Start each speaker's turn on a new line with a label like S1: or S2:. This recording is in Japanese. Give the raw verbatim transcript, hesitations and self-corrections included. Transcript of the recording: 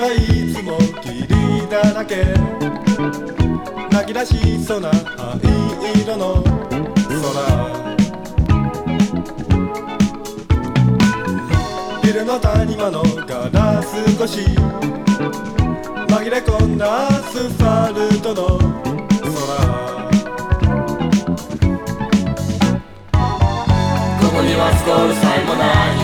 S1: はいつも霧だらけ、泣き出しそうな灰色の空、ビルの谷間のガラス越し紛れ込んだアスファルトの空、
S2: ここにはスコールさえもない